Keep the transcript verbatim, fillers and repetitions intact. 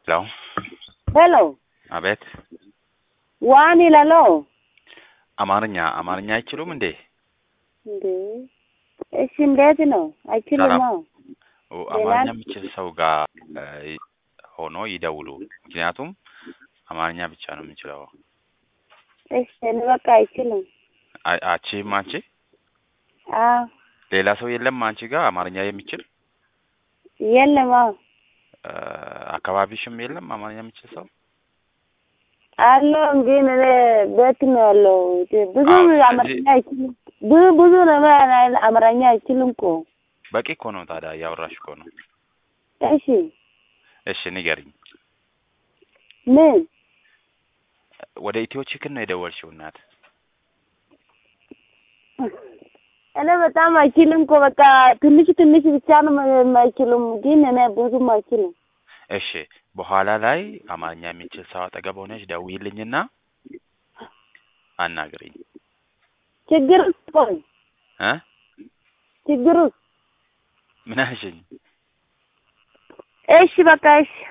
Hello. Hello. አቤት ዋን ይላል አማርኛ አማርኛ አይችሉም እንዴ? እንዴ እሺ እንዴት ነው? አይችልም ነው አማርኛ የሚችል ሰው ጋር ሆኖ ይደውሉ። ምክንያቱም አማርኛ ብቻ ነው የሚችለው። እሺ በቃ አይችልም። አቺ ማንቺ አ ሌላ ሰው የለም አንቺ ጋር አማርኛ የሚችል የለም። አካባቢሽም የለም አማርኛ የሚችል ሰው አሎ ግን ቤት ነው ያለው። ብዙ አማርኛ አይችልም። ብዙ ብዙ ነው አማርኛ አይችልም እኮ። በቂ እኮ ነው ታዲያ ያወራሽ እኮ ነው። እሺ እሺ ንገሪኝ። ምን ወደ ኢትዮ ቺክን ነው የደወልሽው እናት? እኔ በጣም አይችልም እኮ በቃ ትንሽ ትንሽ ብቻ ነው የማይችልም ግን እኔ ብዙም አይችልም። እሺ በኋላ ላይ አማርኛ የሚችል ሰው አጠገብ ሆነሽ ደውይልኝና አናግሪኝ። ችግር ቆይ እ ችግሩ ምን አልሽኝ? እሺ በቃ እሺ